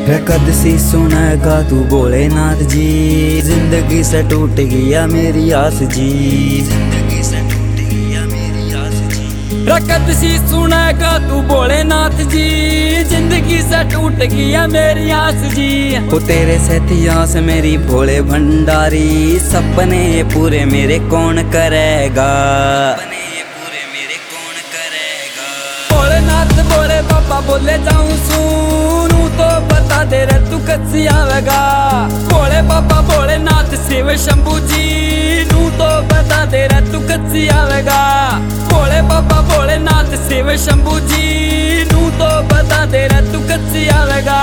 कद सी सुनेगा तू भोलेनाथ जी, जिंदगी से टूट गया मेरी आस जी, जिंदगी से टूट गया मेरी आस जी। कद सी सुनेगा तू भोलेनाथ जी, जिंदगी से टूट गया मेरी आस जी। वो तेरे साथिया से मेरी भोले भंडारी, सपने ये पूरे मेरे कौन करेगा, सपने ये पूरे मेरे कौन करेगा। भोलेनाथ बोले बाबा बोले जाऊं सुनू तो बता दे रे तू कच्ची आवेगा। भोले बाबा भोलेनाथ शिव शंभू जी नू तो बता दे रे तू कच्ची आवेगा। भोले बाबा भोलेनाथ शिव शंभू जी नू तो बता दे रे तू कच्ची आवेगा।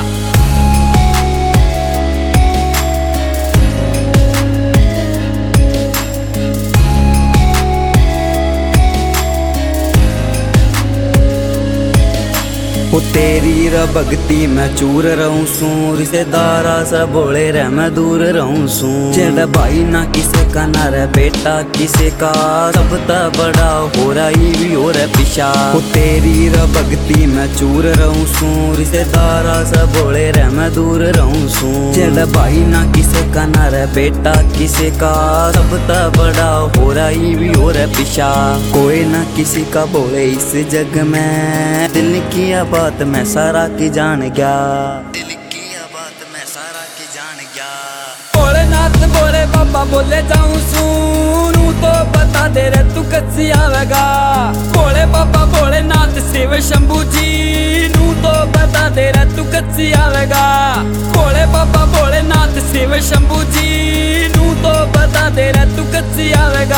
वो तेरी र भगती मैं चूर रहूं सू, रिश्तेदारा से बोले रह मैं दूर रहूं सू। जेड़ा भाई ना किसे का ना रे बेटा किसे का, सब ता बड़ा हो रहा भी हो रहा पिछा। वो तेरी र भगती मैं चूर रहूं सू, रिश्तेदारा से बोले रह मैं दूर रहूं सू। जेड़ा भाई ना किसे का ना रे बेटा किसे का, सब ता बड़ा हो रहा भी हो रहा पिछा। कोई ना किसी का बोले इस जग में, दिल की बात मैं सारा की जान गया, दिल की बात मैं सारा की जान गया। भोलेनाथ बोले बाबा बोले जाऊं सुनू तो बता दे रे तू कच्ची आवेगा। भोले बाबा भोलेनाथ शिव शंभू जी नू तो बता दे रे तू कच्ची आवेगा। भोले बाबा भोलेनाथ शिव शंभू जी नू तो बता दे रे तू कच्ची आवेगा।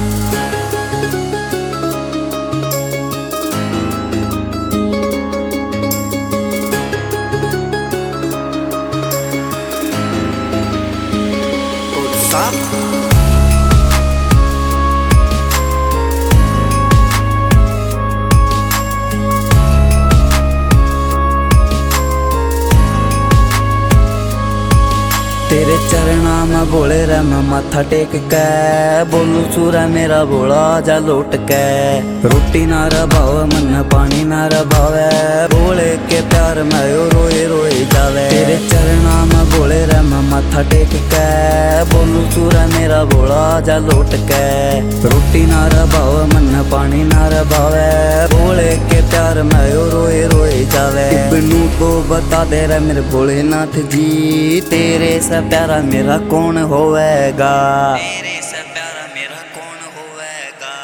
तेरे चरणा में बोले रे मैं माथा टेक के, बोलू सूरा मेरा बोला जा लौट के। रोटी ना रभाव मन पानी ना रभावे, बोले के प्यार में यो रोए रोए जावे। तेरे चरणा में बोले रे मैं माथा टेक के, बोलू सूरा मेरा बोला जा लौट के। रोटी ना रभाव मन पानी ना रभावे, बोले के प्यार में यो रोए रोए जावे। इब्नू को बता दे रे मेरे भोलेनाथ जी, तेरे से प्यारा मेरा कौन होवेगा, तेरे से प्यारा मेरा कौन होवेगा।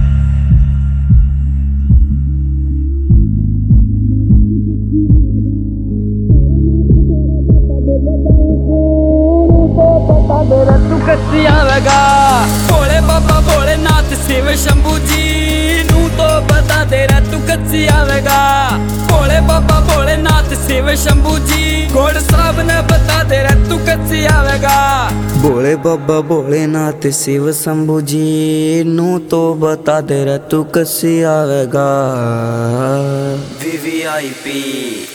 बता दे रे तू कच्ची आवेगा। भोले बाबा भोलेनाथ शिव शंभू जी नू तो बता दे रे तू कच्ची आवेगा। भोले बाबा भोलेनाथ शिव शंभू जी घोड़ साहब ने बता दे रे तू कच्ची आवेगा। भोले बाबा भोलेनाथ शिव शंभू जी नू तो बता दे रे तू कच्ची आवेगा। VVIP